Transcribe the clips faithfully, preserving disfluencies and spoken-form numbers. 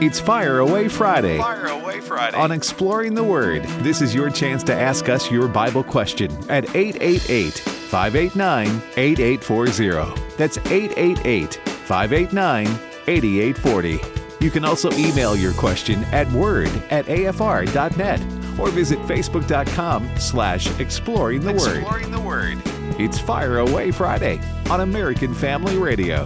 It's Fire Away Friday. Fire Away Friday. On Exploring the Word, this is your chance to ask us your Bible question at eight eight eight, five eight nine, eight eight four zero. That's eight eight eight, five eight nine, eight eight four zero. You can also email your question at word at a f r dot net or visit facebook.com slash exploring the word. Exploring the Word. It's Fire Away Friday on American Family Radio.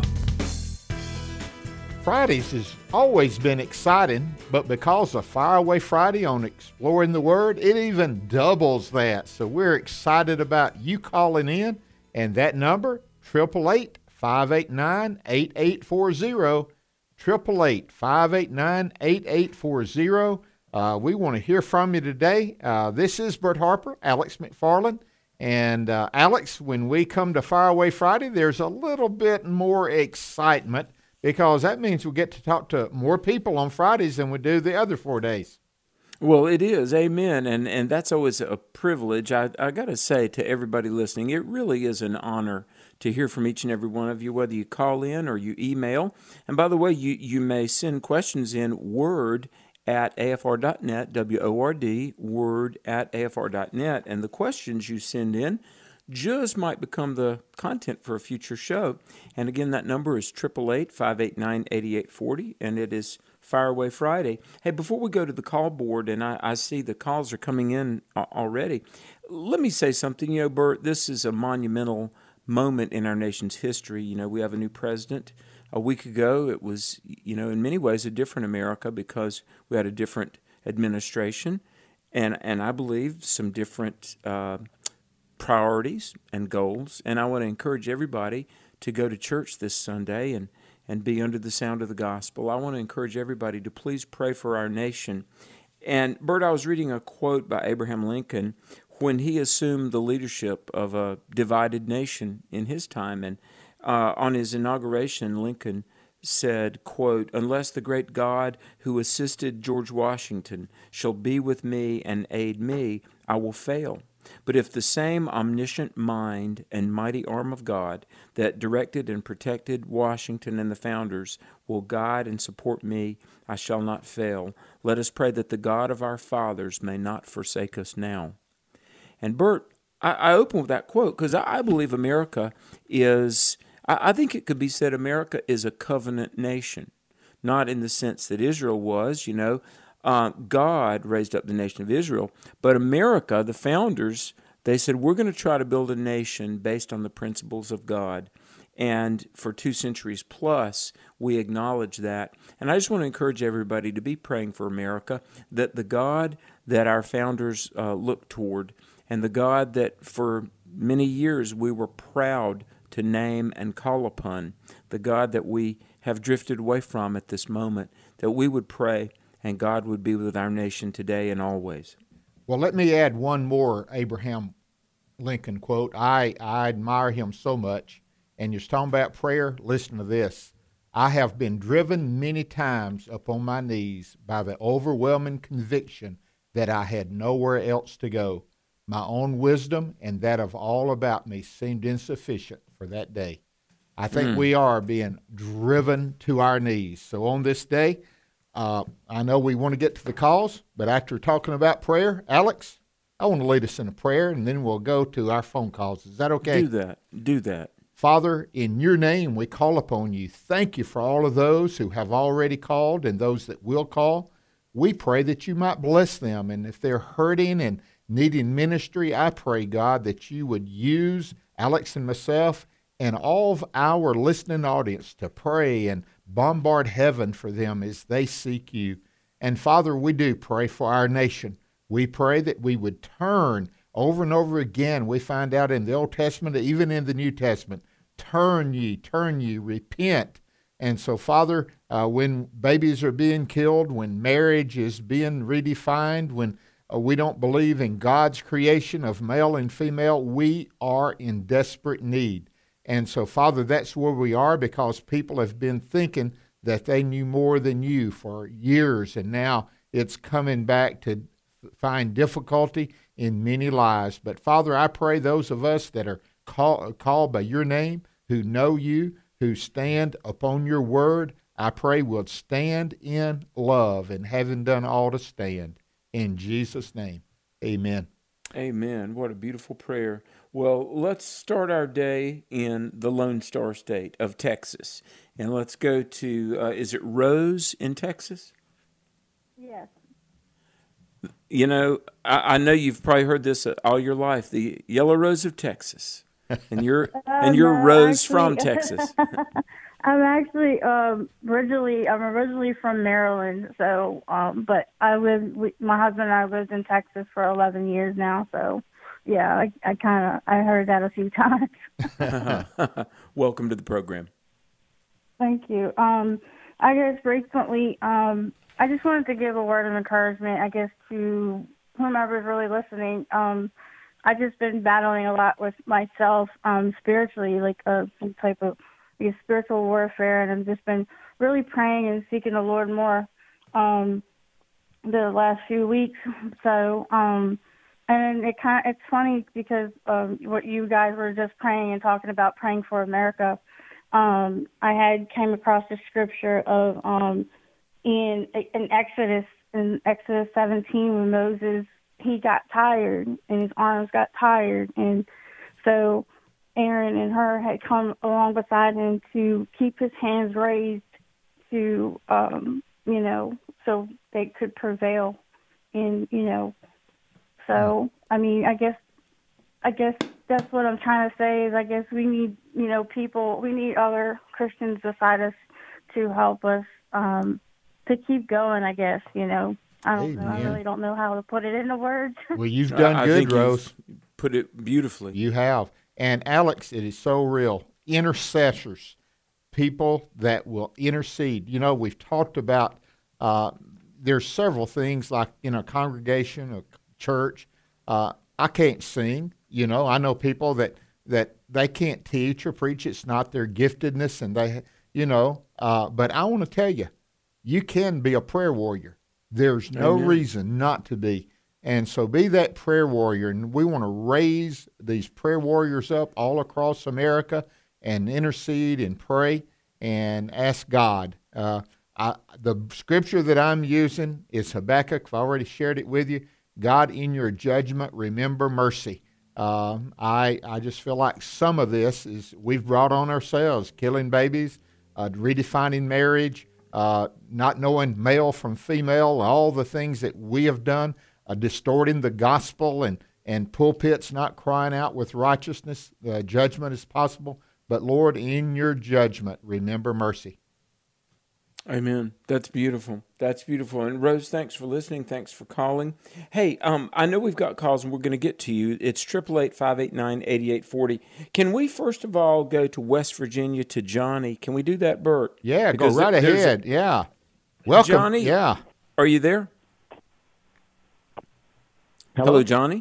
Fridays has always been exciting, but because of Fire Away Friday on Exploring the Word, it even doubles that. So we're excited about you calling in, and that number, eight eight eight, five eight nine, eight eight four zero, eight eight eight, five eight nine, eight eight four zero. Uh, we want to hear from you today. Uh, this is Bert Harper, Alex McFarland. And uh, Alex, when we come to Fire Away Friday, there's a little bit more excitement, because that means we get to talk to more people on Fridays than we do the other four days. Well, it is. Amen. And and that's always a privilege. I, I got to say to everybody listening, it really is an honor to hear from each and every one of you, whether you call in or you email. And by the way, you, you may send questions in word at a f r dot net, W O R D, word at a f r dot net. And the questions you send in just might become the content for a future show. And again, that number is eight eight eight, five eight nine, eight eight four zero, and it is Fire Away Friday. Hey, before we go to the call board, and I, I see the calls are coming in already, let me say something. You know, Bert, this is a monumental moment in our nation's history. You know, we have a new president. A week ago, it was, you know, in many ways a different America because we had a different administration and, and I believe some different uh, priorities and goals. And I want to encourage everybody to go to church this Sunday and, and be under the sound of the gospel. I want to encourage everybody to please pray for our nation. And, Bert, I was reading a quote by Abraham Lincoln when he assumed the leadership of a divided nation in his time. And uh, on his inauguration, Lincoln said, quote, "Unless the great God who assisted George Washington shall be with me and aid me, I will fail. But if the same omniscient mind and mighty arm of God that directed and protected Washington and the founders will guide and support me, I shall not fail. Let us pray that the God of our fathers may not forsake us now." And Bert, I, I open with that quote because I, I believe America is, I, I think it could be said America is a covenant nation, not in the sense that Israel was, you know. Uh, God raised up the nation of Israel, but America, the founders, they said, we're going to try to build a nation based on the principles of God. And for two centuries plus, we acknowledge that. And I just want to encourage everybody to be praying for America, that the God that our founders uh, looked toward, and the God that for many years we were proud to name and call upon, the God that we have drifted away from at this moment, that we would pray and God would be with our nation today and always. Well, let me add one more Abraham Lincoln quote. I, I admire him so much. And you're talking about prayer, listen to this. "I have been driven many times upon my knees by the overwhelming conviction that I had nowhere else to go. My own wisdom and that of all about me seemed insufficient for that day." I think mm. we are being driven to our knees. So on this day, uh, I know we want to get to the calls, but after talking about prayer, Alex, I want to lead us in a prayer, and then we'll go to our phone calls. Is that okay? Do that. Do that. Father, in your name we call upon you. Thank you for all of those who have already called and those that will call. We pray that you might bless them, and if they're hurting and needing ministry, I pray, God, that you would use Alex and myself and all of our listening audience to pray and bombard heaven for them as they seek you. And Father, we do pray for our nation. We pray that we would turn over and over again. We find out in the Old Testament, even in the New Testament, turn ye, turn ye, repent. And so, Father, uh, when babies are being killed, when marriage is being redefined, when uh, we don't believe in God's creation of male and female, we are in desperate need. And so, Father, that's where we are because people have been thinking that they knew more than you for years, and now it's coming back to find difficulty in many lives. But, Father, I pray those of us that are call, called by your name, who know you, who stand upon your word, I pray we'll stand in love and having done all to stand. In Jesus' name, amen. Amen. What a beautiful prayer. Well, let's start our day in the Lone Star State of Texas. And let's go to, uh, is it Rose in Texas? Yes. You know, I, I know you've probably heard this all your life, the Yellow Rose of Texas. And you're, Uh, and you're no, Rose actually- from Texas. I'm actually um, originally I'm originally from Maryland, so um, but I live. We, my husband and I lived in Texas for eleven years now. So yeah, I, I kind of I heard that a few times. Welcome to the program. Thank you. Um, I guess recently, um, I just wanted to give a word of encouragement. I guess to whomever's really listening. Um, I've just been battling a lot with myself um, spiritually, like a some type of I guess, spiritual warfare, and I've just been really praying and seeking the Lord more um, the last few weeks. So, um, and it kind of, it's funny because um, what you guys were just praying and talking about praying for America. Um, I had came across the scripture of um, in in Exodus in Exodus seventeen when Moses he got tired and his arms got tired, and so Aaron and her had come along beside him to keep his hands raised to, um, you know, so they could prevail in, you know. So, I mean, I guess, I guess that's what I'm trying to say is I guess we need, you know, people, we need other Christians beside us to help us um, to keep going, I guess, you know. I don't know. I really don't know how to put it into words. Well, you've done I good, think you've Rose. Put it beautifully. You have. And Alex, it is so real. Intercessors, people that will intercede. You know, we've talked about uh, there's several things like in a congregation, a church. Uh, I can't sing. You know, I know people that, that they can't teach or preach. It's not their giftedness, and they, you know. Uh, but I want to tell you, you can be a prayer warrior. There's no Amen. reason not to be. And so be that prayer warrior, and we want to raise these prayer warriors up all across America and intercede and pray and ask God. Uh, I, the scripture that I'm using is Habakkuk. I've already shared it with you. God, in your judgment, remember mercy. Um, I, I just feel like some of this is we've brought on ourselves, killing babies, uh, redefining marriage, uh, not knowing male from female, all the things that we have done. Uh, distorting the gospel and, and pulpits not crying out with righteousness. Uh, judgment is possible. But, Lord, in your judgment, remember mercy. Amen. That's beautiful. That's beautiful. And Rose, thanks for listening. Thanks for calling. Hey, um, I know we've got calls and we're going to get to you. It's eight eight eight, five eight nine, eight eight four zero. Can we first of all go to West Virginia to Johnny? Can we do that, Bert? Yeah, Because go right there- there's a- ahead. Yeah. Welcome. Johnny? Yeah. Are you there? Hello, Hello, Johnny?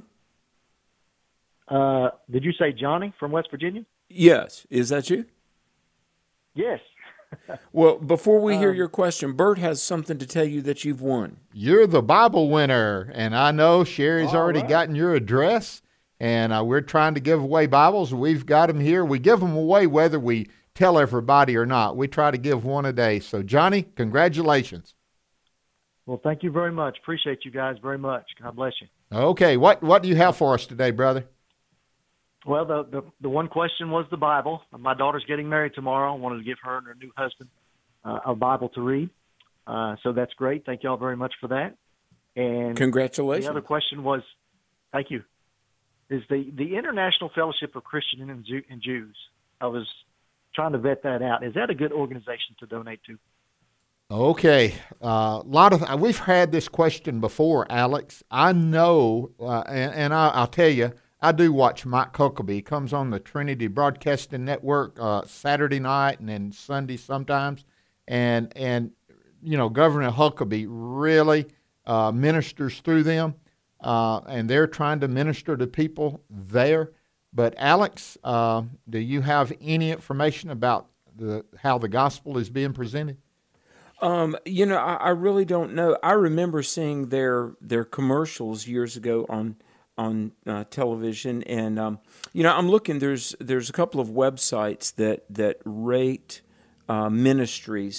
Uh, did you say Johnny from West Virginia? Yes. Is that you? Yes. Well, before we hear Um, your question, Bert has something to tell you that you've won. You're the Bible winner, and I know Sherry's All already right. gotten your address, and uh, we're trying to give away Bibles. We've got them here. We give them away whether we tell everybody or not. We try to give one a day. So, Johnny, congratulations. Well, thank you very much. Appreciate you guys very much. God bless you. Okay, what, what do you have for us today, brother? Well, the, the the one question was the Bible. My daughter's getting married tomorrow. I wanted to give her and her new husband uh, a Bible to read. Uh, so that's great. Thank you all very much for that. And Congratulations. the other question was, thank you, is the, the International Fellowship of Christian and, Jew, and Jews. I was trying to vet that out. Is that a good organization to donate to? Okay, a uh, lot of we've had this question before, Alex. I know, uh, and, and I, I'll tell you, I do watch Mike Huckabee. He comes on the Trinity Broadcasting Network uh, Saturday night and then Sunday sometimes, and and you know Governor Huckabee really uh, ministers through them, uh, and they're trying to minister to people there. But Alex, uh, do you have any information about the how the gospel is being presented? Um, you know, I, I really don't know. I remember seeing their their commercials years ago on on uh, television, and um, you know, I'm looking. There's there's a couple of websites that that rate uh, ministries,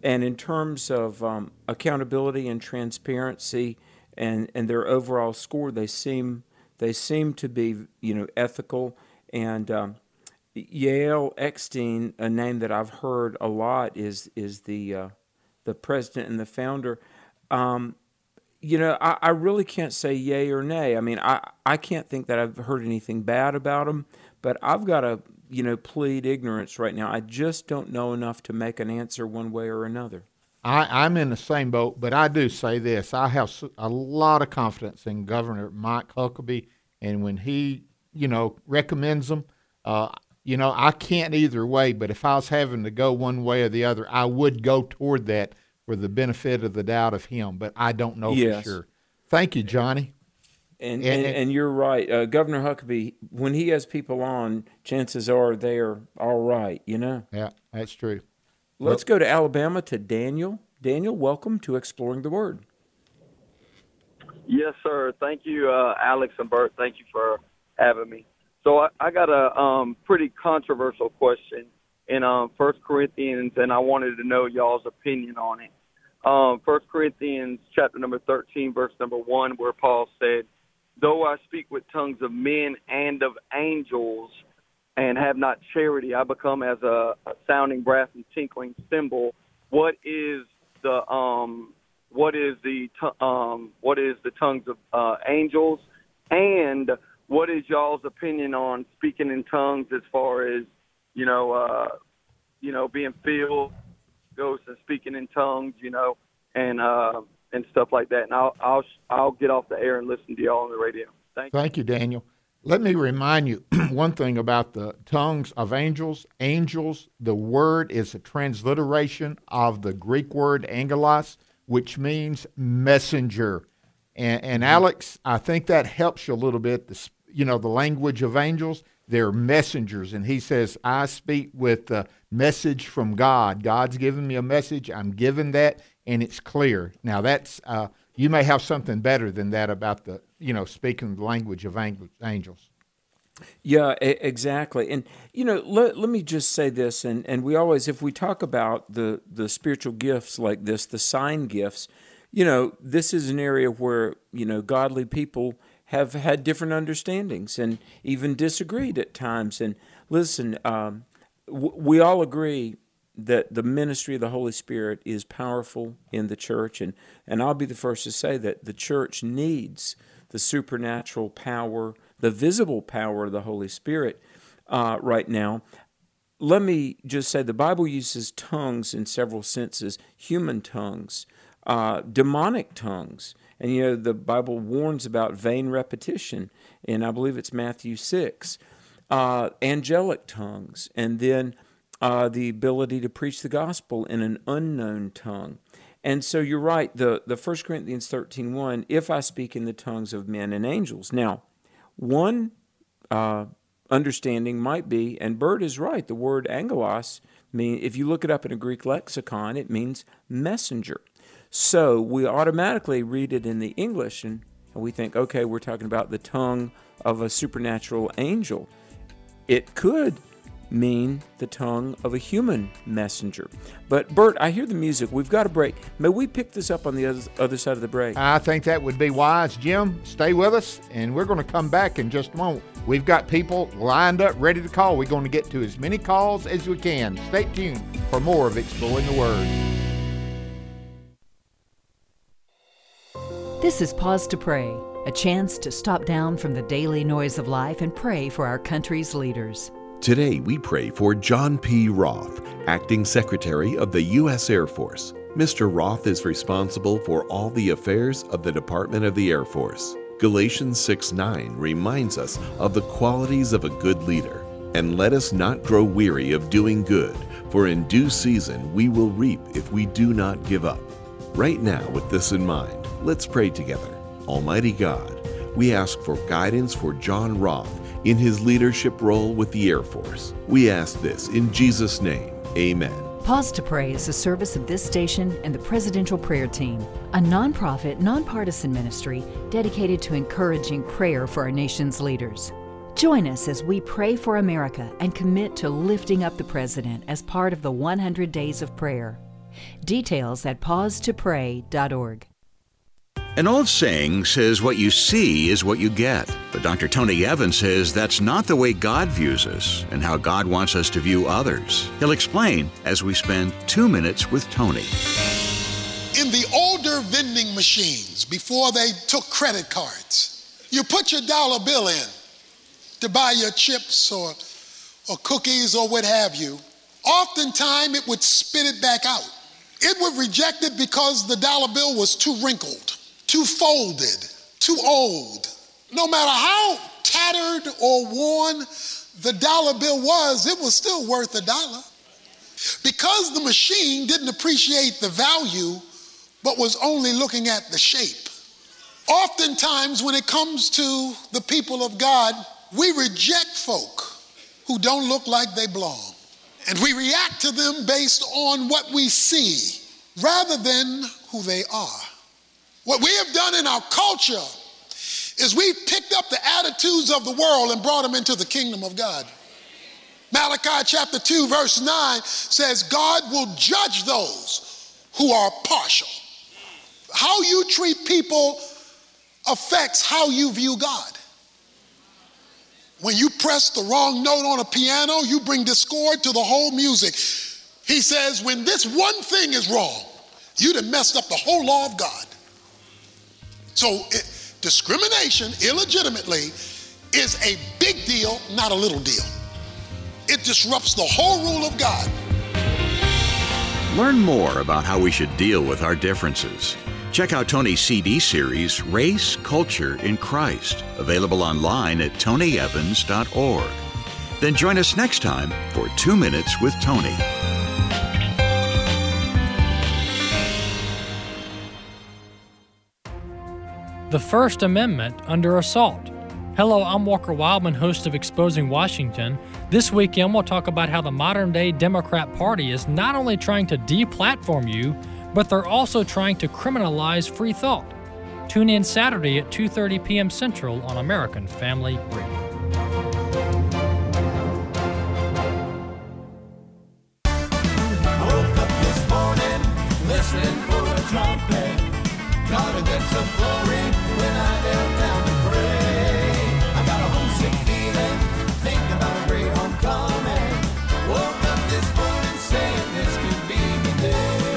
and in terms of um, accountability and transparency and, and their overall score, they seem they seem to be, you know, ethical. And um, Yael Eckstein, a name that I've heard a lot, is is the uh, the president and the founder. Um, you know, I, I really can't say yay or nay. I mean, I, I can't think that I've heard anything bad about him, but I've got to, you know, plead ignorance right now. I just don't know enough to make an answer one way or another. I, I'm in the same boat, but I do say this. I have a lot of confidence in Governor Mike Huckabee, and when he, you know, recommends them, uh, you know, I can't either way, but if I was having to go one way or the other, I would go toward that for the benefit of the doubt of him, but I don't know yes. for sure. Thank you, Johnny. And, and, and you're right. Uh, Governor Huckabee, when he has people on, chances are they are all right, you know? Yeah, that's true. Let's well, go to Alabama to Daniel. Daniel, welcome to Exploring the Word. Yes, sir. Thank you, uh, Alex and Bert. Thank you for having me. So I, I got a um, pretty controversial question in um, First Corinthians, and I wanted to know y'all's opinion on it. Um, First Corinthians chapter number thirteen, verse number one, where Paul said, "Though I speak with tongues of men and of angels and have not charity, I become as a, a sounding brass and tinkling cymbal. What is the um, what is the t- um, what is the tongues of uh, angels? And what is y'all's opinion on speaking in tongues as far as, you know, uh, you know, being filled, ghosts and speaking in tongues, you know, and uh, and stuff like that." And I'll I'll I'll get off the air and listen to y'all on the radio. Thank you. Thank you, Daniel. Let me remind you one thing about the tongues of angels. Angels, the word is a transliteration of the Greek word angelos, which means messenger. And, and Alex, I think that helps you a little bit. The, you know, the language of angels, they're messengers. And he says, I speak with the message from God. God's given me a message. I'm given that, and it's clear. Now, that's uh, you may have something better than that about the, you know, speaking the language of angels. Yeah, exactly. And, you know, let, let me just say this, and, and we always, if we talk about the, the spiritual gifts like this, the sign gifts, you know, this is an area where, you know, godly people have had different understandings and even disagreed at times. And listen, um, w- we all agree that the ministry of the Holy Spirit is powerful in the church. And, and I'll be the first to say that the church needs the supernatural power, the visible power of the Holy Spirit uh, right now. Let me just say the Bible uses tongues in several senses, human tongues, uh, demonic tongues. And, you know, the Bible warns about vain repetition, and I believe it's Matthew six, uh, angelic tongues, and then uh, the ability to preach the gospel in an unknown tongue. And so you're right, the, the First Corinthians thirteen one, if I speak in the tongues of men and angels. Now, one uh, understanding might be, and Bert is right, the word angelos, mean, if you look it up in a Greek lexicon, it means messenger. So we automatically read it in the English, and, and we think, okay, we're talking about the tongue of a supernatural angel. It could mean the tongue of a human messenger. But, Bert, I hear the music. We've got a break. May we pick this up on the other, other side of the break? I think that would be wise. Jim, stay with us, and we're going to come back in just a moment. We've got people lined up, ready to call. We're going to get to as many calls as we can. Stay tuned for more of Exploring the Word. This is Pause to Pray, a chance to stop down from the daily noise of life and pray for our country's leaders. Today we pray for John P. Roth, Acting Secretary of the U S Air Force. Mister Roth is responsible for all the affairs of the Department of the Air Force. Galatians six nine reminds us of the qualities of a good leader. And let us not grow weary of doing good, for in due season we will reap if we do not give up. Right now, with this in mind, let's pray together. Almighty God, we ask for guidance for John Roth in his leadership role with the Air Force. We ask this in Jesus' name. Amen. Pause to Pray is a service of this station and the Presidential Prayer Team, a nonprofit, nonpartisan ministry dedicated to encouraging prayer for our nation's leaders. Join us as we pray for America and commit to lifting up the President as part of the one hundred Days of Prayer. Details at pause to pray dot org. An old saying says what you see is what you get. But Doctor Tony Evans says that's not the way God views us and how God wants us to view others. He'll explain as we spend two minutes with Tony. In the older vending machines, before they took credit cards, you put your dollar bill in to buy your chips or, or cookies or what have you. Oftentimes it would spit it back out. It would reject it because the dollar bill was too wrinkled, too folded, too old. No matter how tattered or worn the dollar bill was, it was still worth a dollar. Because the machine didn't appreciate the value, but was only looking at the shape. Oftentimes when it comes to the people of God, we reject folk who don't look like they belong. And we react to them based on what we see rather than who they are. What we have done in our culture is we've picked up the attitudes of the world and brought them into the kingdom of God. Malachi chapter two verse nine says God will judge those who are partial. How you treat people affects how you view God. When you press the wrong note on a piano, you bring discord to the whole music. He says, when this one thing is wrong, you'd have messed up the whole law of God. So it, discrimination, illegitimately, is a big deal, not a little deal. It disrupts the whole rule of God. Learn more about how we should deal with our differences. Check out Tony's C D series, Race, Culture in Christ, available online at tony evans dot org. Then join us next time for Two Minutes with Tony. The First Amendment under assault. Hello, I'm Walker Wildman, host of Exposing Washington. This weekend, we'll talk about how the modern-day Democrat Party is not only trying to deplatform you, but they're also trying to criminalize free thought. Tune in Saturday at two thirty p.m. Central on American Family Radio. I woke up this morning listening for a trumpet. God get some glory when I knelt down to pray. I got a homesick feeling, thinking about a great homecoming. Woke up this morning saying this could be the day.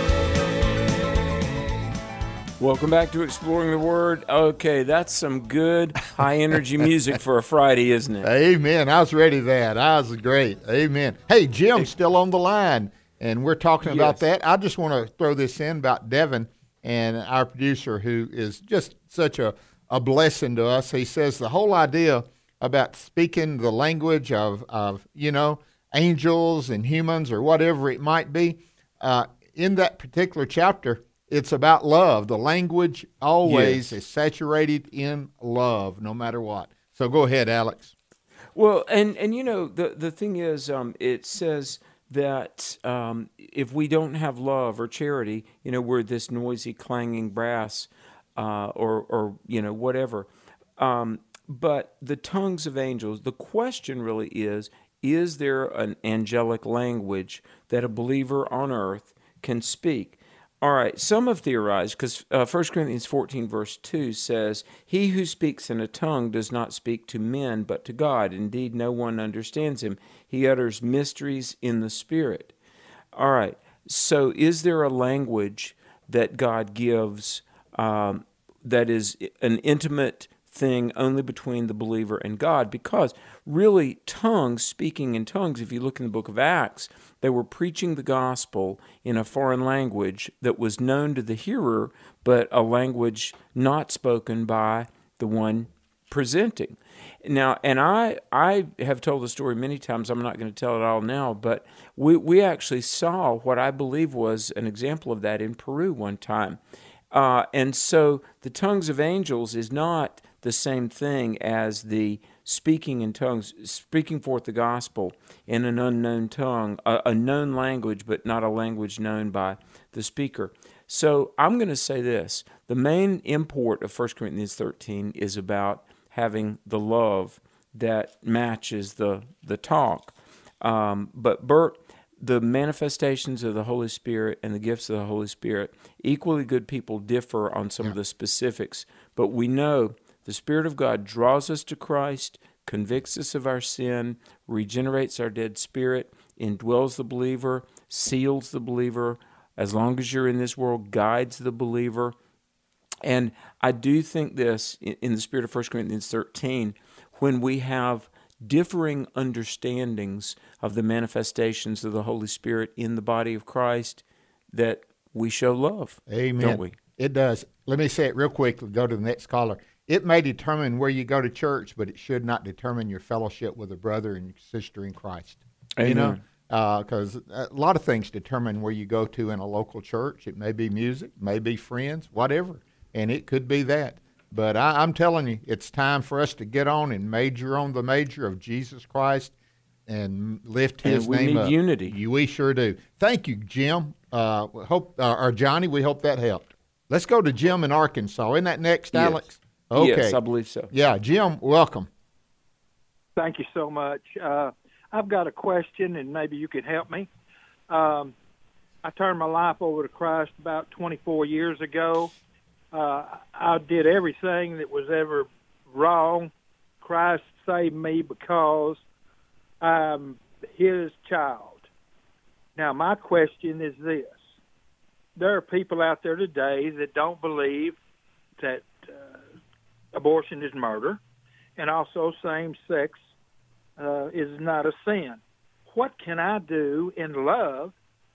Welcome back to Exploring the Word. Okay, that's some good high-energy music for a Friday, isn't it? Amen. I was ready for that. That was great. Amen. Hey, Jim's still on the line, and we're talking about Yes. that. I just want to throw this in about Devin and our producer, who is just such a, a blessing to us. He says the whole idea about speaking the language of, of you know, angels and humans or whatever it might be, uh, in that particular chapter, it's about love. The language always Yes. is saturated in love, no matter what. So go ahead, Alex. Well, and, and you know, the, the thing is, um, it says that um, if we don't have love or charity, you know, we're this noisy, clanging brass uh, or, or, you know, whatever. Um, but the tongues of angels, the question really is, is there an angelic language that a believer on earth can speak? All right, some have theorized, because uh, First Corinthians fourteen, verse two says, "He who speaks in a tongue does not speak to men, but to God. Indeed, no one understands him. He utters mysteries in the Spirit." All right, so is there a language that God gives um, that is an intimate thing only between the believer and God? Because really, tongues, speaking in tongues, if you look in the book of Acts, they were preaching the gospel in a foreign language that was known to the hearer, but a language not spoken by the one presenting. Now, and I I have told the story many times. I'm not going to tell it all now, but we, we actually saw what I believe was an example of that in Peru one time. Uh, and so the tongues of angels is not the same thing as the speaking in tongues, speaking forth the gospel in an unknown tongue, a, a known language, but not a language known by the speaker. So I'm going to say this. The main import of First Corinthians thirteen is about having the love that matches the, the talk. Um, but Bert, the manifestations of the Holy Spirit and the gifts of the Holy Spirit, equally good people differ on some yeah. of the specifics, but we know the Spirit of God draws us to Christ, convicts us of our sin, regenerates our dead spirit, indwells the believer, seals the believer, as long as you're in this world, guides the believer. And I do think this, in the spirit of First Corinthians thirteen, when we have differing understandings of the manifestations of the Holy Spirit in the body of Christ, that we show love. Amen. Don't we? It does. Let me say it real quick. We'll go to the next caller. It may determine where you go to church, but it should not determine your fellowship with a brother and sister in Christ. Amen. You know, because uh, a lot of things determine where you go to in a local church. It may be music, may be friends, whatever, and it could be that. But I, I'm telling you, it's time for us to get on and major on the major of Jesus Christ and lift His and we name need up. Unity. You, we sure do. Thank you, Jim. Uh, hope uh, or Johnny. We hope that helped. Let's go to Jim in Arkansas. Isn't that next, Yes. Alex? Okay. Yes, I believe so. Yeah, Jim, welcome. Thank you so much. Uh, I've got a question, and maybe you could help me. Um, I turned my life over to Christ about twenty-four years ago. Uh, I did everything that was ever wrong. Christ saved me because I'm His child. Now, my question is this. There are people out there today that don't believe that uh, abortion is murder, and also same-sex uh, is not a sin. What can I do in love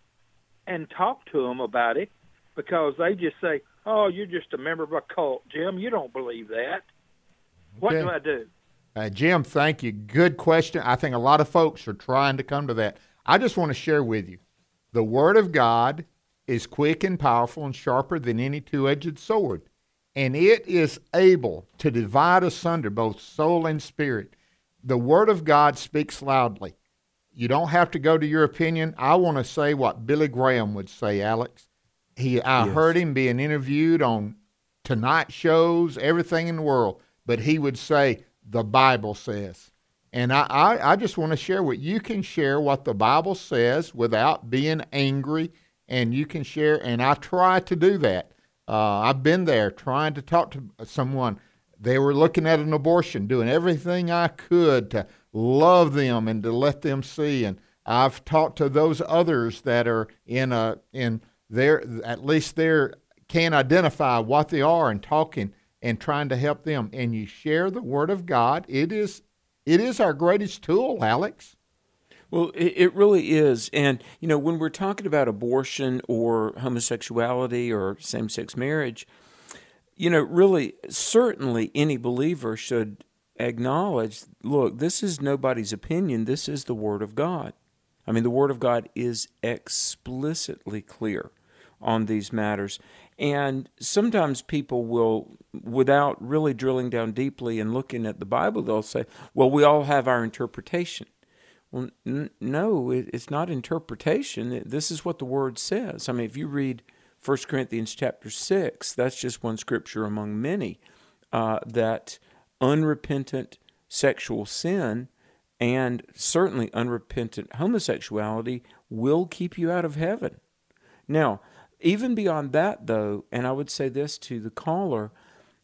and talk to them about it? Because they just say, oh, you're just a member of a cult, Jim. You don't believe that. What Okay. do I do? Uh, Jim, thank you. Good question. I think a lot of folks are trying to come to that. I just want to share with you, the Word of God is quick and powerful and sharper than any two-edged sword, and it is able to divide asunder both soul and spirit. The Word of God speaks loudly. You don't have to go to your opinion. I want to say what Billy Graham would say, Alex. He, I Yes. heard him being interviewed on Tonight shows, everything in the world, but he would say, the Bible says. And I, I, I just want to share what you can share what the Bible says without being angry, and you can share, and I try to do that. Uh, I've been there trying to talk to someone. They were looking at an abortion, doing everything I could to love them and to let them see. And I've talked to those others that are in a in their at least they can identify what they are and talking and trying to help them. And you share the Word of God. It is it is our greatest tool, Alex. Well, it, it really is. And, you know, when we're talking about abortion or homosexuality or same-sex marriage, you know, really, certainly any believer should acknowledge, look, this is nobody's opinion. This is the Word of God. I mean, the Word of God is explicitly clear on these matters. And sometimes people will, without really drilling down deeply and looking at the Bible, they'll say, well, we all have our interpretation. Well, n- no, it, it's not interpretation. This is what the Word says. I mean, if you read First Corinthians chapter six, that's just one scripture among many, uh, that unrepentant sexual sin and certainly unrepentant homosexuality will keep you out of heaven. Now, even beyond that, though, and I would say this to the caller,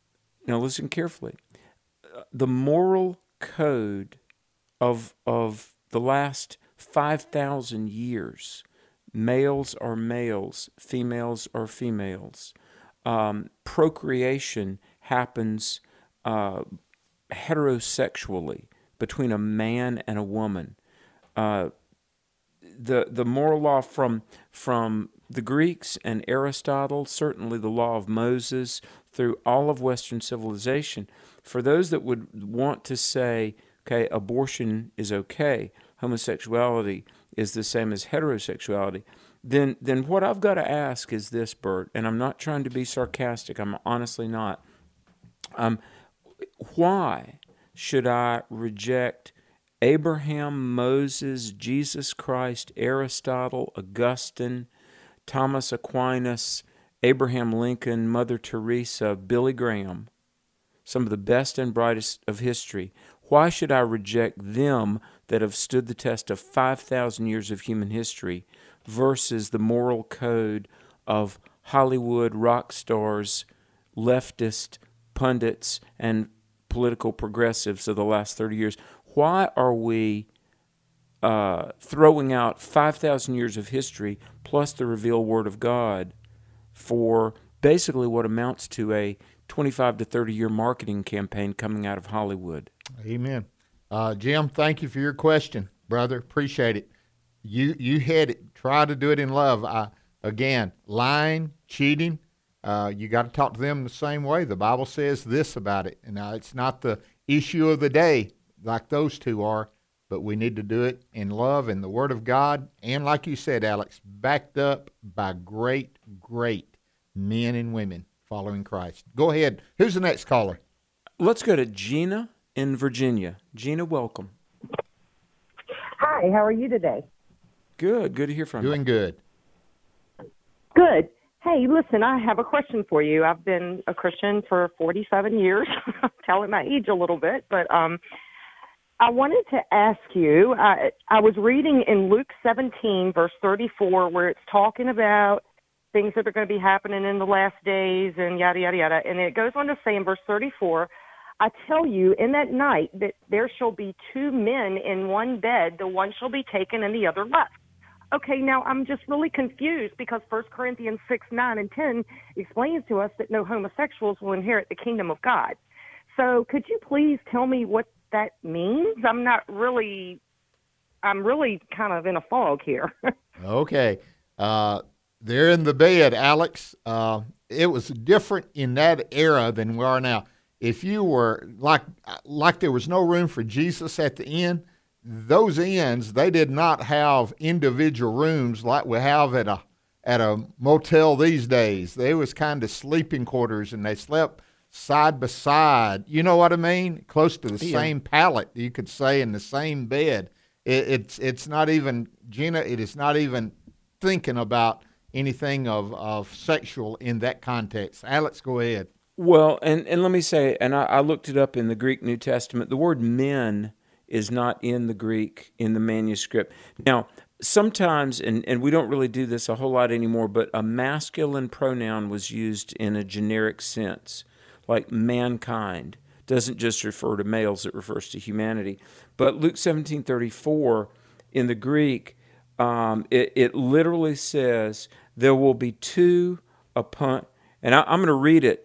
now listen carefully, the moral code of of the last five thousand years, males are males, females are females. Um, procreation happens uh, heterosexually between a man and a woman. Uh, the the moral law from from the Greeks and Aristotle, certainly the law of Moses, through all of Western civilization, for those that would want to say, okay, abortion is okay, homosexuality is the same as heterosexuality, then then what I've got to ask is this, Bert, and I'm not trying to be sarcastic, I'm honestly not. Um, why should I reject Abraham, Moses, Jesus Christ, Aristotle, Augustine, Thomas Aquinas, Abraham Lincoln, Mother Teresa, Billy Graham, some of the best and brightest of history? Why should I reject them that have stood the test of five thousand years of human history versus the moral code of Hollywood rock stars, leftist pundits, and political progressives of the last thirty years. Why are we uh, throwing out five thousand years of history plus the revealed Word of God for basically what amounts to a twenty-five to thirty year marketing campaign coming out of Hollywood? Amen. Uh, Jim, thank you for your question, brother. Appreciate it. You you had it. Try to do it in love. I, again, lying, cheating, uh, you got to talk to them the same way. The Bible says this about it. And uh, it's not the issue of the day like those two are, but we need to do it in love and the Word of God. And like you said, Alex, backed up by great, great men and women following Christ. Go ahead. Who's the next caller? Let's go to Gina in Virginia. Gina, welcome. Hi, how are you today? Good. Good to hear from you. Doing good. Good. Hey, listen, I have a question for you. I've been a Christian for forty-seven years. I'm telling my age a little bit, but um, I wanted to ask you, I, I was reading in Luke seventeen, verse thirty-four, where it's talking about things that are going to be happening in the last days and yada, yada, yada. And it goes on to say in verse thirty-four, I tell you, in that night that there shall be two men in one bed, the one shall be taken and the other left. Okay, now I'm just really confused because First Corinthians six, nine, and ten explains to us that no homosexuals will inherit the kingdom of God. So could you please tell me what that means? I'm not really, I'm really kind of in a fog here. Okay. Uh, they're in the bed, Alex. Uh, it was different in that era than we are now. If you were, like, like there was no room for Jesus at the inn, those inns, they did not have individual rooms like we have at a at a motel these days. They was kind of sleeping quarters, and they slept side by side. You know what I mean? Close to the Yeah. same pallet, you could say, in the same bed. It, it's it's not even, Gina, it is not even thinking about anything of, of sexual in that context. Alex, go ahead. Well, and, and let me say, and I, I looked it up in the Greek New Testament, the word men is not in the Greek in the manuscript. Now, sometimes, and, and we don't really do this a whole lot anymore, but a masculine pronoun was used in a generic sense, like mankind. Doesn't just refer to males, it refers to humanity. But Luke seventeen thirty-four, in the Greek, um, it, it literally says, there will be two upon, and I, I'm going to read it.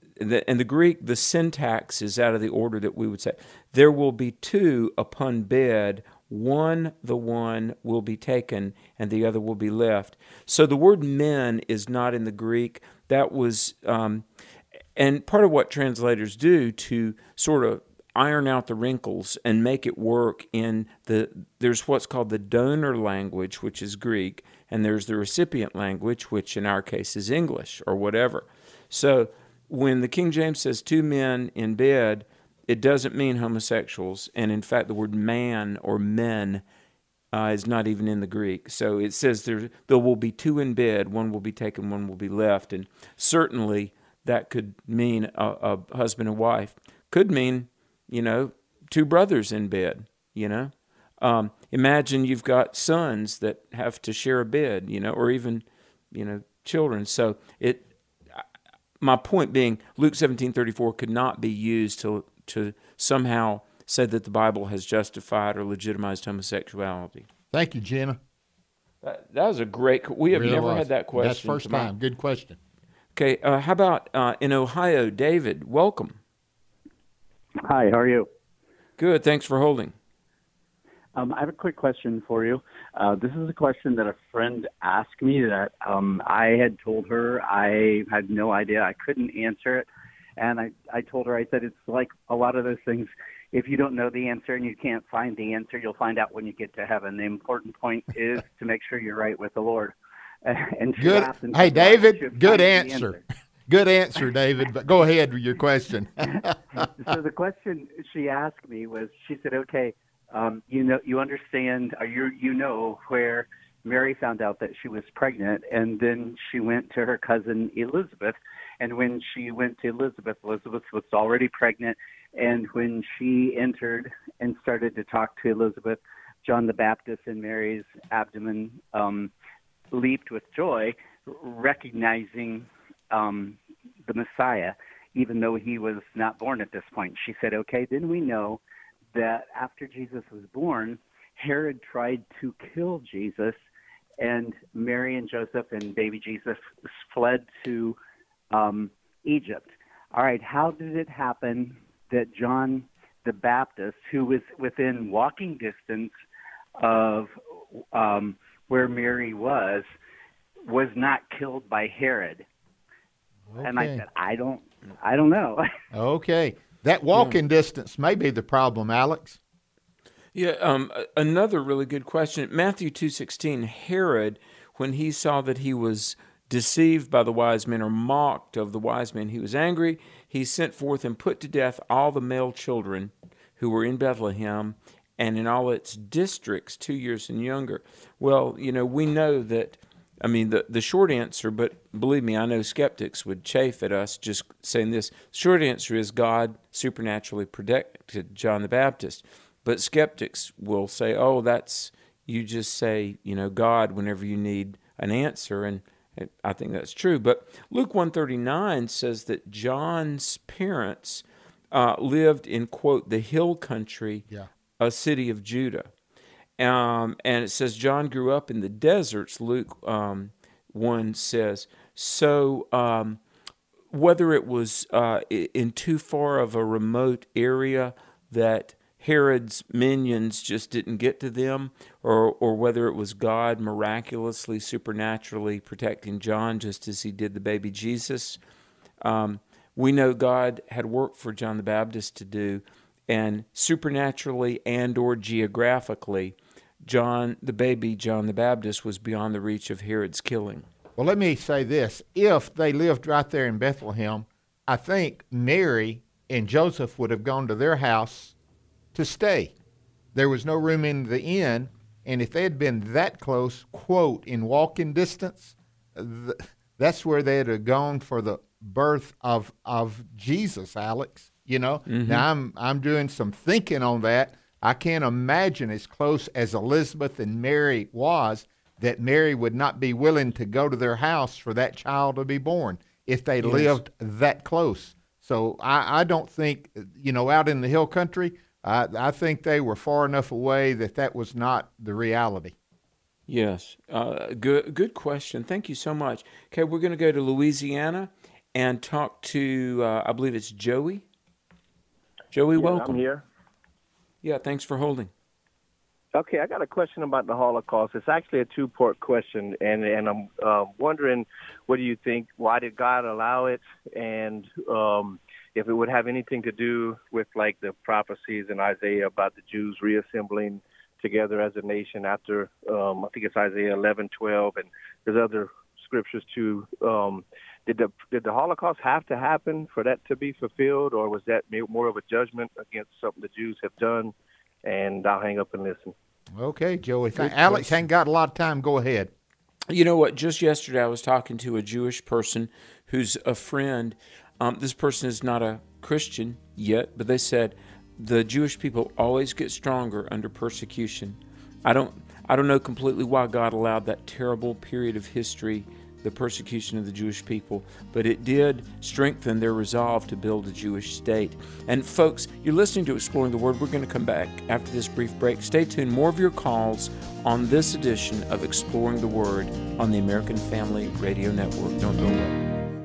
In the Greek, the syntax is out of the order that we would say. There will be two upon bed, one, the one will be taken, and the other will be left. So the word men is not in the Greek. That was, um, and part of what translators do to sort of iron out the wrinkles and make it work in the, there's what's called the donor language, which is Greek, and there's the recipient language, which in our case is English or whatever. So when the King James says two men in bed, it doesn't mean homosexuals. And in fact, the word man or men uh, is not even in the Greek. So it says there, there will be two in bed, one will be taken, one will be left. And certainly that could mean a, a husband and wife. Could mean, you know, two brothers in bed, you know. Um, imagine you've got sons that have to share a bed, you know, or even, you know, children. So it, my point being, Luke seventeen thirty-four could not be used to to somehow say that the Bible has justified or legitimized homosexuality. Thank you, Jenna. That, that was a great. We have Really never was. had that question. That's first time. Good question. Okay, uh, how about uh, in Ohio, David? Welcome. Hi, how are you? Good. Thanks for holding. Um, I have a quick question for you. Uh, this is a question that a friend asked me that um, I had told her I had no idea. I couldn't answer it. And I, I told her, I said, it's like a lot of those things. If you don't know the answer and you can't find the answer, you'll find out when you get to heaven. The important point is to make sure you're right with the Lord. And she good. laughed and Hey, said, "Well, you David, should good find the answer. Good answer, David. But go ahead with your question. So the question she asked me was, she said, okay, um, you know, you understand, or you you know where Mary found out that she was pregnant, and then she went to her cousin Elizabeth. And when she went to Elizabeth, Elizabeth was already pregnant. And when she entered and started to talk to Elizabeth, John the Baptist in Mary's abdomen um, leaped with joy, recognizing um, the Messiah, even though he was not born at this point. She said, okay, then we know that after Jesus was born, Herod tried to kill Jesus, and Mary and Joseph and baby Jesus fled to um, Egypt. All right, how did it happen that John the Baptist, who was within walking distance of um, where Mary was, was not killed by Herod? Okay. And I said, I don't, I don't know. Okay, that walking yeah. distance may be the problem, Alex. Yeah, um, another really good question. Matthew two sixteen, Herod, when he saw that he was deceived by the wise men or mocked of the wise men, he was angry. He sent forth and put to death all the male children who were in Bethlehem and in all its districts, two years and younger. Well, you know, we know that, I mean, the, the short answer, but believe me, I know skeptics would chafe at us just saying this. Short answer is God supernaturally protected John the Baptist. But skeptics will say, oh, that's, you just say, you know, God whenever you need an answer, and I think that's true. But Luke one thirty-nine says that John's parents uh, lived in, quote, the hill country, yeah. a city of Judah. Um, and it says John grew up in the deserts, Luke um, one says. So um, whether it was uh, in too far of a remote area that Herod's minions just didn't get to them, or or whether it was God miraculously, supernaturally protecting John just as he did the baby Jesus. Um, we know God had work for John the Baptist to do, and supernaturally and or geographically, John, the baby John the Baptist, was beyond the reach of Herod's killing. Well, let me say this. If they lived right there in Bethlehem, I think Mary and Joseph would have gone to their house to stay. There was no room in the inn, and if they had been that close, quote, in walking distance, th- that's where they'd have gone for the birth of of Jesus, Alex. You know, mm-hmm. Now I'm I'm doing some thinking on that. I can't imagine as close as Elizabeth and Mary was that Mary would not be willing to go to their house for that child to be born if they yes. lived that close. So I, I don't think, you know, out in the hill country, I, I think they were far enough away that that was not the reality. Yes. Uh, good good question. Thank you so much. Okay, we're going to go to Louisiana and talk to, uh, I believe it's Joey. Joey, yeah, welcome. I'm here. Yeah, thanks for holding. Okay, I got a question about the Holocaust. It's actually a two-part question, and, and I'm uh, wondering, what do you think? Why did God allow it? And um if it would have anything to do with, like, the prophecies in Isaiah about the Jews reassembling together as a nation after, um, I think it's Isaiah eleven twelve, and there's other scriptures too. Um, did the did the Holocaust have to happen for that to be fulfilled, or was that more of a judgment against something the Jews have done? And I'll hang up and listen. Okay, Joey. Th- Alex ain't got a lot of time. Go ahead. You know what? Just yesterday I was talking to a Jewish person who's a friend. Um, this person is not a Christian yet, but they said the Jewish people always get stronger under persecution. I don't I don't know completely why God allowed that terrible period of history, the persecution of the Jewish people, but it did strengthen their resolve to build a Jewish state. And folks, you're listening to Exploring the Word. We're going to come back after this brief break. Stay tuned. More of your calls on this edition of Exploring the Word on the American Family Radio Network. Don't go away.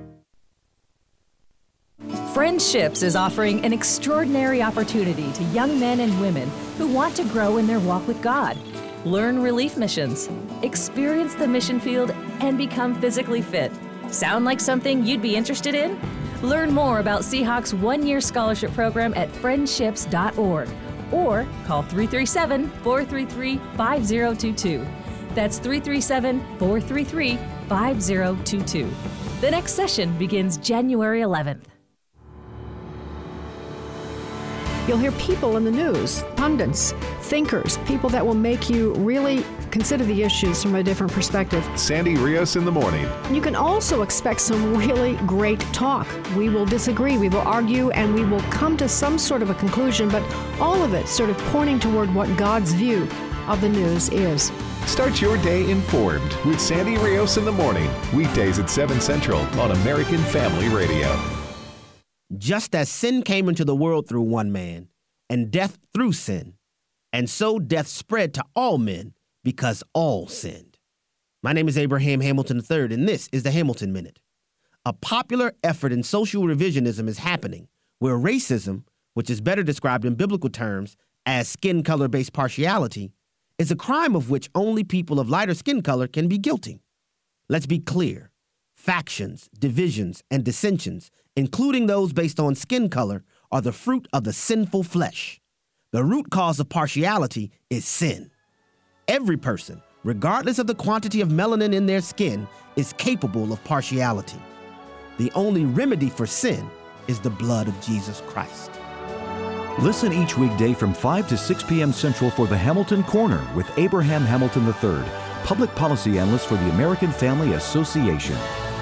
Friendships is offering an extraordinary opportunity to young men and women who want to grow in their walk with God. Learn relief missions, experience the mission field, and become physically fit. Sound like something you'd be interested in? Learn more about Seahawks' one-year scholarship program at friendships dot org or call three three seven, four three three, five zero two two. That's three three seven, four three three, five zero two two. The next session begins January eleventh. You'll hear people in the news, pundits, thinkers, people that will make you really consider the issues from a different perspective. Sandy Rios in the morning. You can also expect some really great talk. We will disagree, we will argue, and we will come to some sort of a conclusion, but all of it sort of pointing toward what God's view of the news is. Start your day informed with Sandy Rios in the morning, weekdays at seven Central on American Family Radio. Just as sin came into the world through one man, and death through sin, and so death spread to all men because all sinned. My name is Abraham Hamilton the third, and this is the Hamilton Minute. A popular effort in social revisionism is happening, where racism, which is better described in biblical terms as skin color-based partiality, is a crime of which only people of lighter skin color can be guilty. Let's be clear. Factions, divisions, and dissensions, including those based on skin color, are the fruit of the sinful flesh. The root cause of partiality is sin. Every person, regardless of the quantity of melanin in their skin, is capable of partiality. The only remedy for sin is the blood of Jesus Christ. Listen each weekday from five to six p.m. Central for the Hamilton Corner with Abraham Hamilton the third, Public Policy Analyst for the American Family Association.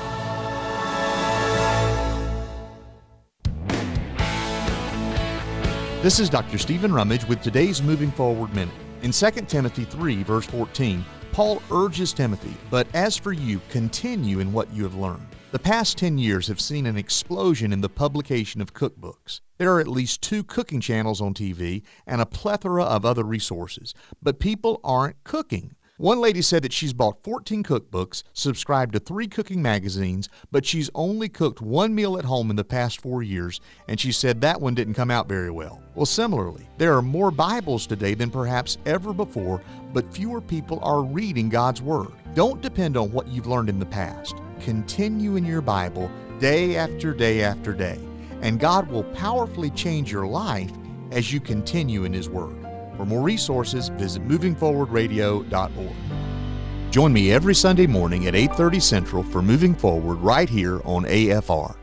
This is Doctor Stephen Rummage with today's Moving Forward Minute. In Second Timothy three, verse fourteen, Paul urges Timothy, "But as for you, continue in what you have learned." The past ten years have seen an explosion in the publication of cookbooks. There are at least two cooking channels on T V and a plethora of other resources, but people aren't cooking. One lady said that she's bought fourteen cookbooks, subscribed to three cooking magazines, but she's only cooked one meal at home in the past four years, and she said that one didn't come out very well. Well, similarly, there are more Bibles today than perhaps ever before, but fewer people are reading God's Word. Don't depend on what you've learned in the past. Continue in your Bible day after day after day, and God will powerfully change your life as you continue in His Word. For more resources, visit moving forward radio dot org. Join me every Sunday morning at eight thirty Central for Moving Forward right here on A F R.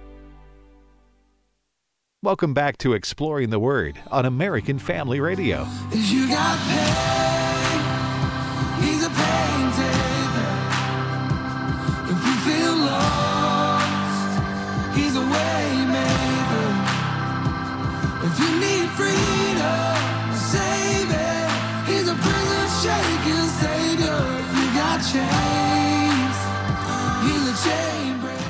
Welcome back to Exploring the Word on American Family Radio. If you got pain, He's a pain taker. If you feel lost, He's a way maker. If you need freedom, save it. He's a prison shaking savior. If you got chains, He's a chain breaker.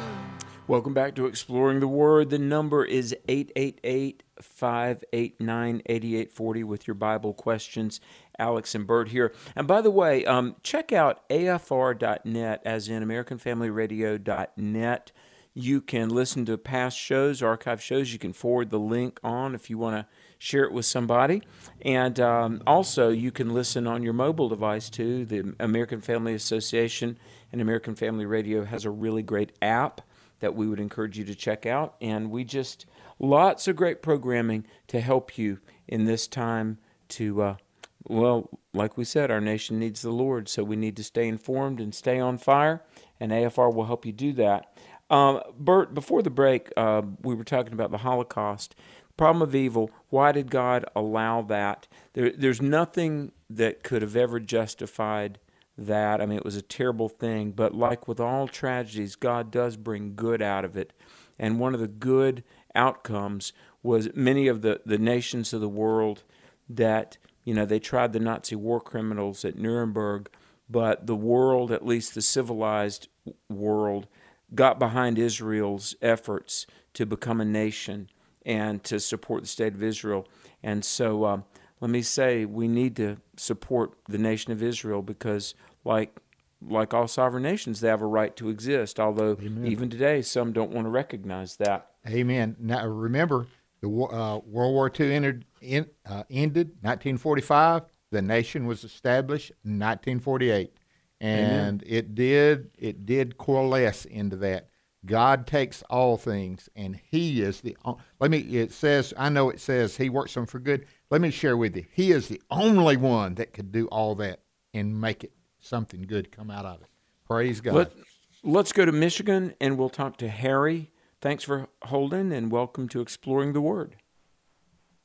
Welcome back to Exploring the Word. The number is eight eight eight, five eight nine, eight eight four zero with your Bible questions. Alex and Bert here. And by the way, um, check out A F R dot net, as in American Family Radio dot net. You can listen to past shows, archive shows. You can forward the link on if you want to share it with somebody. And um, also, you can listen on your mobile device, too. The American Family Association and American Family Radio has a really great app that we would encourage you to check out. And we just, lots of great programming to help you in this time to, uh, well, like we said, our nation needs the Lord, so we need to stay informed and stay on fire, and A F R will help you do that. Um, Bert, before the break, uh, we were talking about the Holocaust. Problem of evil, why did God allow that? There, there's nothing that could have ever justified that. I mean, it was a terrible thing, but like with all tragedies, God does bring good out of it. And one of the good outcomes was many of the, the nations of the world that, you know, they tried the Nazi war criminals at Nuremberg, but the world, at least the civilized world, got behind Israel's efforts to become a nation and to support the state of Israel. And so um, let me say, we need to support the nation of Israel because, like like all sovereign nations, they have a right to exist, although Amen. Even today, some don't want to recognize that. Amen. Now, remember, the uh, World War Two entered, in, uh, ended nineteen forty-five. The nation was established in nineteen forty-eight. And Amen. it did it did coalesce into that. God takes all things, and He is the. Let me. It says. I know it says He works them for good. Let me share with you. He is the only one that could do all that and make it something good come out of it. Praise God. Let, let's go to Michigan, and we'll talk to Harry. Thanks for holding, and welcome to Exploring the Word.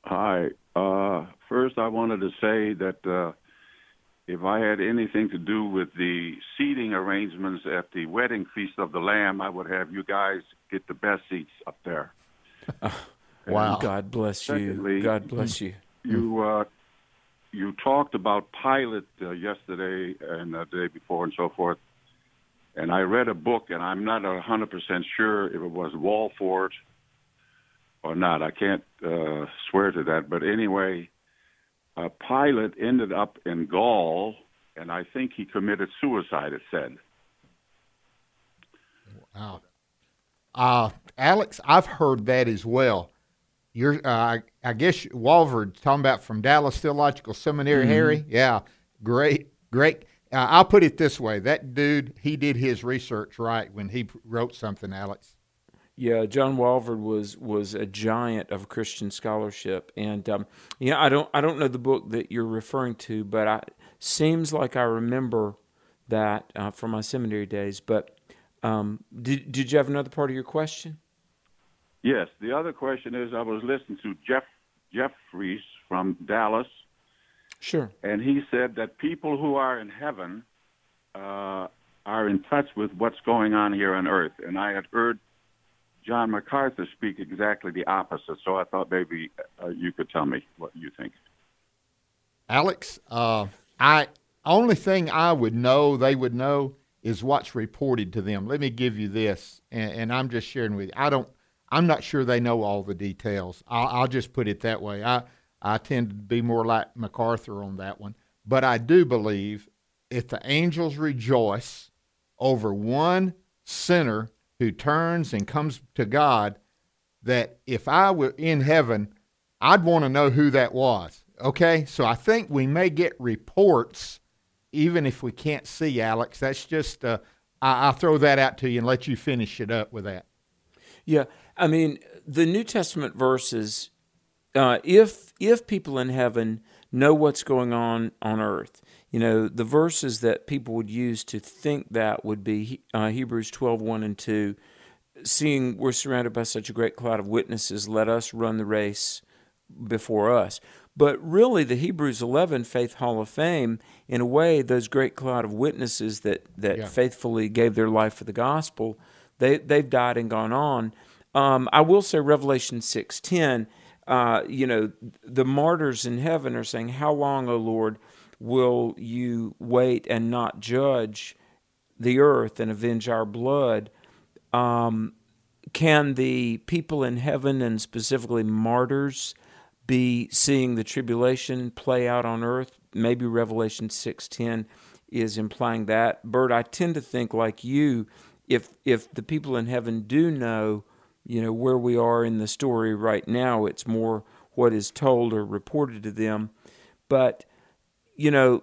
Hi. Uh, first, I wanted to say that uh, if I had anything to do with the seating arrangements at the wedding feast of the Lamb, I would have you guys get the best seats up there. Wow. God bless Secondly, you. God bless you. You uh, you talked about Pilate uh, yesterday and the day before and so forth, and I read a book, and I'm not one hundred percent sure if it was Walford or not. I can't uh, swear to that, but anyway, uh, Pilate ended up in Gaul, and I think he committed suicide, it said. Wow. Uh, Alex, I've heard that as well. You're, uh, I, I guess Walford talking about from Dallas Theological Seminary, Mm-hmm. Harry. Yeah, great, great. Uh, I'll put it this way: that dude, he did his research right when he wrote something, Alex. Yeah, John Walford was was a giant of Christian scholarship, and um, you know, I don't I don't know the book that you're referring to, but I seems like I remember that uh, from my seminary days. But um, did did you have another part of your question? Yes. The other question is, I was listening to Jeff Jeffries from Dallas. Sure. And he said that people who are in heaven uh, are in touch with what's going on here on earth. And I had heard John MacArthur speak exactly the opposite. So I thought maybe uh, you could tell me what you think. Alex, uh, I only thing I would know, they would know, is what's reported to them. Let me give you this, and, and I'm just sharing with you. I don't. I'm not sure they know all the details. I'll, I'll just put it that way. I, I tend to be more like MacArthur on that one. But I do believe if the angels rejoice over one sinner who turns and comes to God, that if I were in heaven, I'd want to know who that was. Okay? So I think we may get reports even if we can't see, Alex. That's just, uh, I, I'll throw that out to you and let you finish it up with that. Yeah, I mean, the New Testament verses, uh, if if people in heaven know what's going on on earth, you know, the verses that people would use to think that would be uh, Hebrews twelve, one and two, seeing we're surrounded by such a great cloud of witnesses, let us run the race before us. But really, the Hebrews eleven Faith Hall of Fame, in a way, those great cloud of witnesses that, that Yeah. faithfully gave their life for the gospel, They, they've died and gone on. Um, I will say Revelation six ten, uh, you know, the martyrs in heaven are saying, how long, O Lord, will you wait and not judge the earth and avenge our blood? Um, can the people in heaven, and specifically martyrs, be seeing the tribulation play out on earth? Maybe Revelation six ten is implying that. Bert, I tend to think like you, If if the people in heaven do know, you know, where we are in the story right now, it's more what is told or reported to them. But, you know,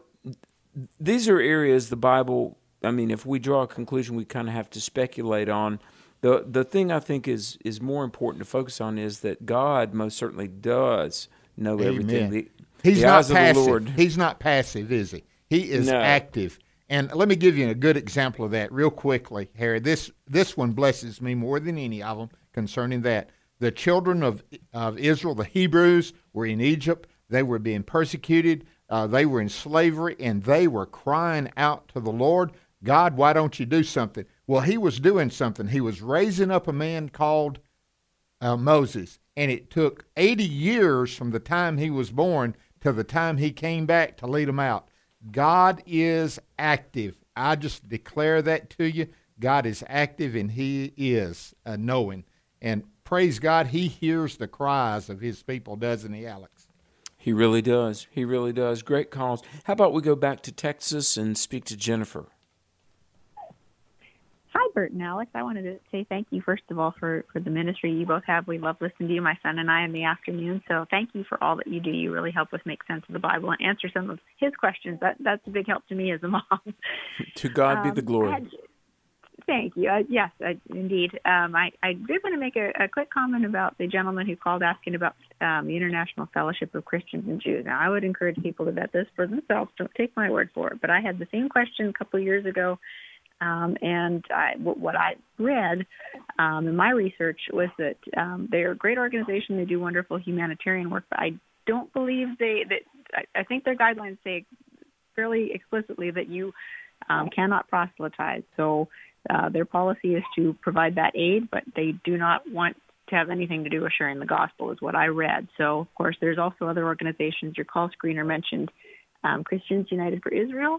these are areas the Bible, I mean, if we draw a conclusion, we kind of have to speculate on. The the thing I think is is more important to focus on is that God most certainly does know everything. Amen. The, He's the not eyes of the passive. Lord. He's not passive, is he? He is No. active. And let me give you a good example of that real quickly, Harry. This this one blesses me more than any of them concerning that. The children of of Israel, the Hebrews, were in Egypt. They were being persecuted. Uh, they were in slavery, and they were crying out to the Lord, God, why don't you do something? Well, he was doing something. He was raising up a man called uh, Moses, and it took eighty years from the time he was born to the time he came back to lead them out. God is active. I just declare that to you. God is active, and he is uh, knowing. And praise God, he hears the cries of his people, doesn't he, Alex? He really does. He really does. Great calls. How about we go back to Texas and speak to Jennifer? Hi, Bert and Alex. I wanted to say thank you, first of all, for, for the ministry you both have. We love listening to you, my son and I, in the afternoon. So thank you for all that you do. You really help us make sense of the Bible and answer some of his questions. That That's a big help to me as a mom. To God be Um, the glory. I had- Thank you. Uh, yes, I, indeed. Um, I, I did want to make a, a quick comment about the gentleman who called asking about um, the International Fellowship of Christians and Jews. Now, I would encourage people to vet this for themselves. Don't take my word for it. But I had the same question a couple of years ago, um, and I, w- what I read Um, and my research was that um, they're a great organization. They do wonderful humanitarian work, but I don't believe they that I, I think their guidelines say fairly explicitly that you um, cannot proselytize. So uh, their policy is to provide that aid, but they do not want to have anything to do with sharing the gospel, is what I read. So, of course, there's also other organizations. Your call screener mentioned um, Christians United for Israel,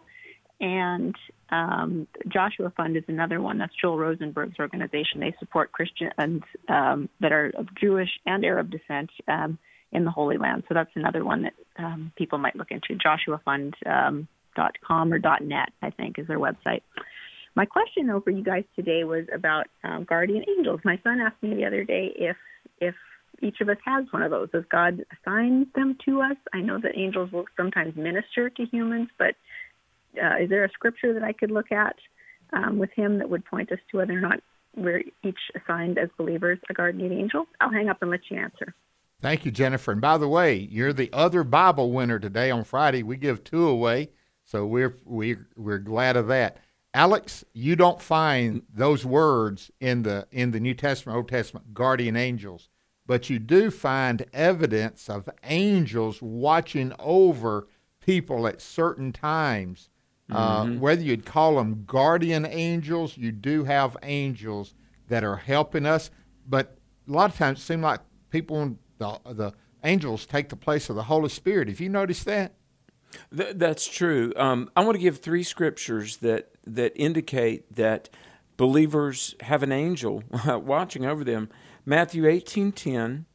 and um, Joshua Fund is another one. That's Joel Rosenberg's organization. They support Christians um, that are of Jewish and Arab descent um, in the Holy Land. So that's another one that um, people might look into. joshua fund dot com or .net, I think, is their website. My question, though, for you guys today was about um, guardian angels. My son asked me the other day if if each of us has one of those. Does God assign them to us? I know that angels will sometimes minister to humans, but uh, is there a scripture that I could look at um, with him that would point us to whether or not we're each assigned as believers a guardian angel? I'll hang up and let you answer. Thank you, Jennifer. And by the way, you're the other Bible winner today on Friday. We give two away, so we're we're we're glad of that. Alex, you don't find those words in the in the New Testament, Old Testament, guardian angels, but you do find evidence of angels watching over people at certain times. Mm-hmm. Uh, whether you'd call them guardian angels, you do have angels that are helping us, but a lot of times it seems like people, the, the angels take the place of the Holy Spirit. Have you noticed that? Th- that's true. Um, I want to give three scriptures that, that indicate that believers have an angel watching over them. Matthew eighteen ten,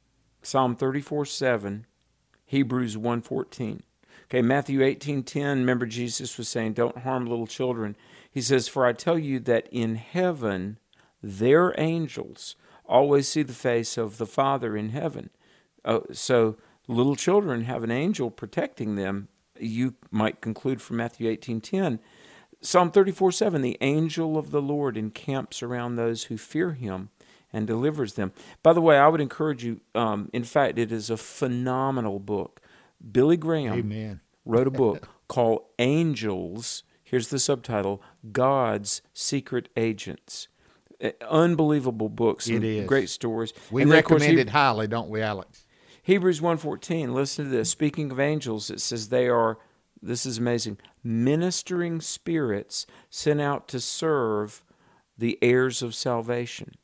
Psalm thirty-four seven, Hebrews one fourteen. Okay, Matthew eighteen ten, remember Jesus was saying, don't harm little children. He says, for I tell you that in heaven their angels always see the face of the Father in heaven. Uh, so little children have an angel protecting them. You might conclude from Matthew eighteen ten. Psalm thirty-four seven, the angel of the Lord encamps around those who fear him and delivers them. By the way, I would encourage you, um, in fact, it is a phenomenal book. Billy Graham Amen. wrote a book called Angels. Here's the subtitle, God's Secret Agents. Uh, unbelievable books. It is. Great stories. We and then, of course, recommend he- it highly, don't we, Alex? Hebrews one fourteen, listen to this. Speaking of angels, it says they are, this is amazing, ministering spirits sent out to serve the heirs of salvation.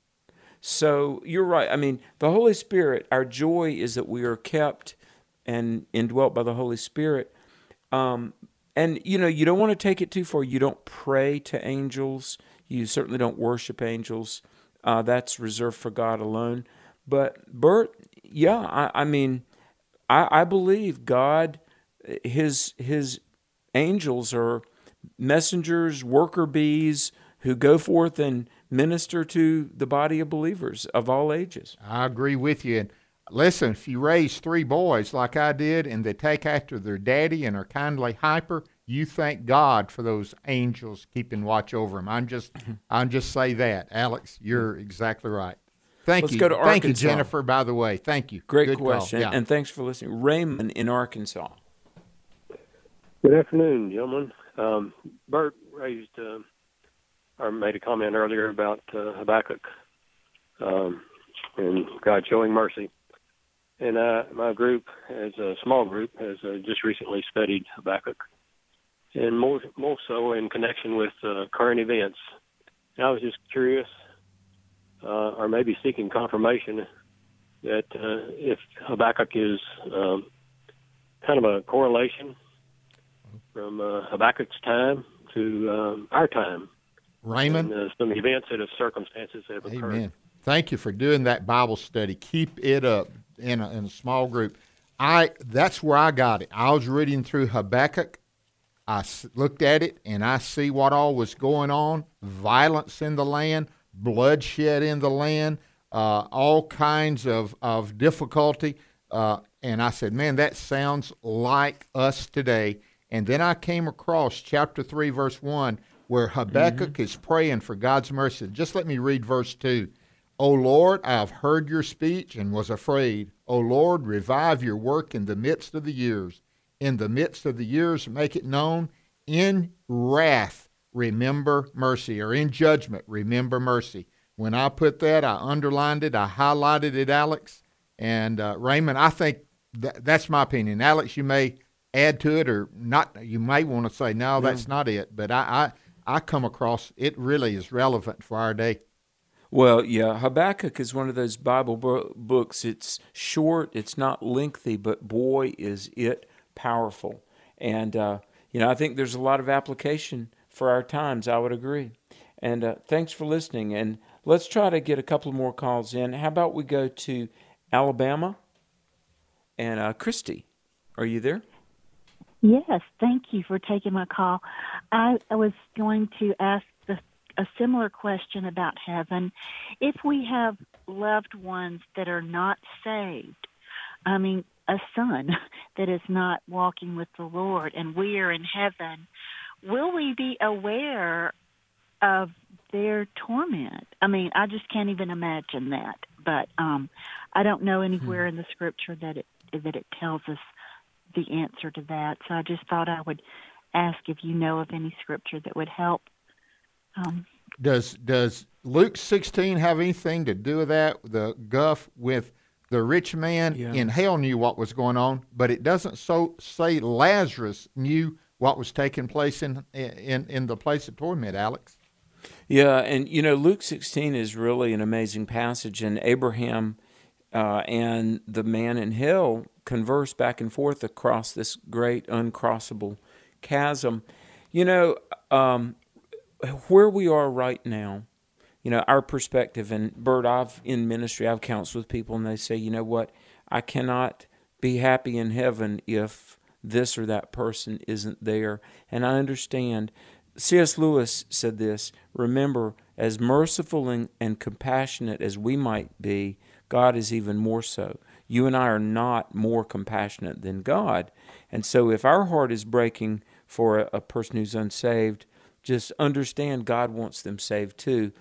So you're right. I mean, the Holy Spirit, our joy is that we are kept and indwelt by the Holy Spirit. Um, and, you know, you don't want to take it too far. You don't pray to angels. You certainly don't worship angels. Uh, that's reserved for God alone. But, Bert, yeah, I, I mean, I, I believe God, his his angels are messengers, worker bees who go forth and minister to the body of believers of all ages. I agree with you. And listen, if you raise three boys like I did and they take after their daddy and are kindly hyper, you thank God for those angels keeping watch over them. I'm just, I'm just say that, Alex. You're exactly right. Thank Let's you. go to Thank you, Arkansas. Jennifer, by the way. Thank you. Great Good question, call. Yeah. and thanks for listening. Raymond in Arkansas. Good afternoon, gentlemen. Um, Bert raised uh, or made a comment earlier about uh, Habakkuk um, and God showing mercy. And uh, my group, as a small group, has uh, just recently studied Habakkuk, and more more so in connection with uh, current events. And I was just curious, uh, or maybe seeking confirmation, that uh, if Habakkuk is um, kind of a correlation from uh, Habakkuk's time to um, our time. Raymond? And uh, some events and circumstances that have occurred. Amen. Thank you for doing that Bible study. Keep it up in a, in a small group. I That's where I got it. I was reading through Habakkuk. I s- looked at it, and I see what all was going on, violence in the land, bloodshed in the land, uh, all kinds of, of difficulty. Uh, and I said, man, that sounds like us today. And then I came across chapter three, verse one, where Habakkuk mm-hmm. is praying for God's mercy. Just let me read verse two. O Lord, I have heard your speech and was afraid. O Lord, revive your work in the midst of the years. In the midst of the years, make it known. In wrath, remember mercy, or in judgment, remember mercy. When I put that, I underlined it, I highlighted it, Alex. And uh, Raymond, I think th- that's my opinion. Alex, you may add to it or not. You may want to say, no, that's Yeah. not it. But I, I, I come across it really is relevant for our day. Well, yeah, Habakkuk is one of those Bible bo- books. It's short, it's not lengthy, but boy, is it powerful. And, uh, you know, I think there's a lot of application for our times. I would agree. And uh, thanks for listening. And let's try to get a couple more calls in. How about we go to Alabama? And uh, Christy, are you there? Yes, thank you for taking my call. I, I was going to ask the, a similar question about heaven. If we have loved ones that are not saved, I mean, a son that is not walking with the Lord, and we are in heaven, will we be aware of their torment? I mean, I just can't even imagine that. But um, I don't know anywhere in the Scripture that it that it tells us the answer to that. So I just thought I would ask if you know of any Scripture that would help. Um, Does does Luke sixteen have anything to do with that? The guff with the rich man Yeah. in hell knew what was going on, but it doesn't so say Lazarus knew what was taking place in in in the place of torment, Alex. Yeah, and you know, Luke sixteen is really an amazing passage, and Abraham uh, and the man in hell converse back and forth across this great uncrossable chasm. You know, um, where we are right now, you know, our perspective, and Bert, I've in ministry, I've counseled with people, and they say, you know what, I cannot be happy in heaven if this or that person isn't there. And I understand. C S Lewis said this, remember, as merciful and, and compassionate as we might be, God is even more so. You and I are not more compassionate than God. And so if our heart is breaking for a, a person who's unsaved, just understand God wants them saved too.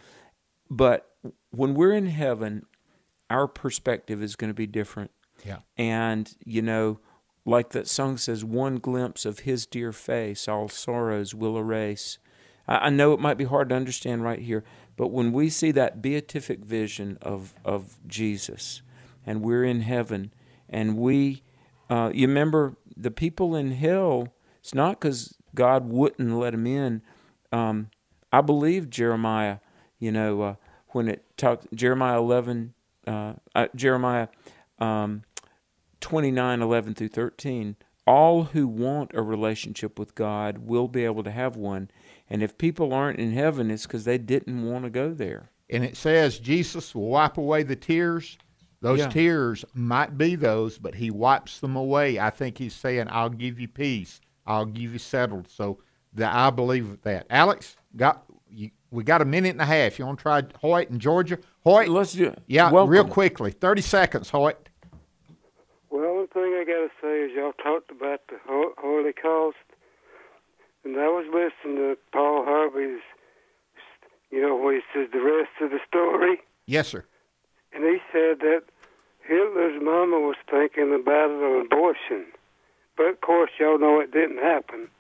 But when we're in heaven, our perspective is going to be different. Yeah. And, you know, like that song says, one glimpse of his dear face, all sorrows will erase. I, I know it might be hard to understand right here, but when we see that beatific vision of, of Jesus, and we're in heaven, and we, uh, you remember, the people in hell, it's not because God wouldn't let them in. Um, I believe Jeremiah, you know, uh, when it talks, Jeremiah eleven, uh, uh, Jeremiah um, twenty-nine, eleven through thirteen, all who want a relationship with God will be able to have one. And if people aren't in heaven, it's because they didn't want to go there. And it says Jesus will wipe away the tears. Those Yeah. tears might be those, but he wipes them away. I think he's saying, I'll give you peace. I'll give you settled. So that I believe that. Alex, got you, we got a minute and a half. You want to try Hoyt in Georgia? Hoyt? Let's do it. Yeah, Welcome. real quickly. thirty seconds, Hoyt. Well, one thing I got to say is y'all talked about the Ho- Holocaust, and I was listening to Paul Harvey's, you know, where he says the rest of the story, Yes, sir. and he said that Hitler's mama was thinking about an abortion, but of course y'all know it didn't happen.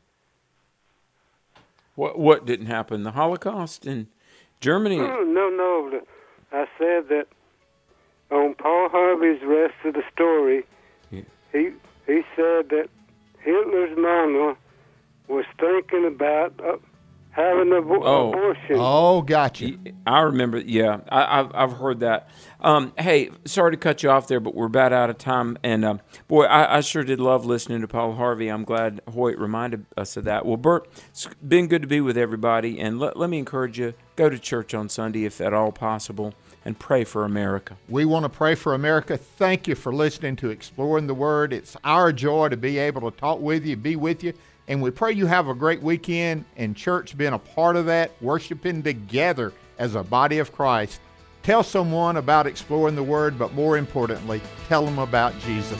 What what didn't happen? The Holocaust in Germany? No, no, no. the- I said that on Paul Harvey's rest of the story, Yeah. he he said that Hitler's mama was thinking about uh, having an abo- Oh. abortion. Oh, gotcha. I remember, yeah, I, I've I've heard that. Um, hey, sorry to cut you off there, but we're about out of time. And um, boy, I, I sure did love listening to Paul Harvey. I'm glad Hoyt reminded us of that. Well, Bert, it's been good to be with everybody, and let let me encourage you: go to church on Sunday if at all possible, and pray for America. We want to pray for America. Thank you for listening to Exploring the Word. It's our joy to be able to talk with you, be with you. And we pray you have a great weekend, and church being a part of that, worshiping together as a body of Christ. Tell someone about Exploring the Word, but more importantly, tell them about Jesus.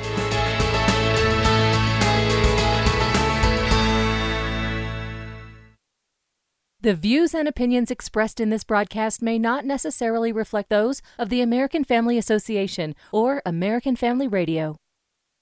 The views and opinions expressed in this broadcast may not necessarily reflect those of the American Family Association or American Family Radio.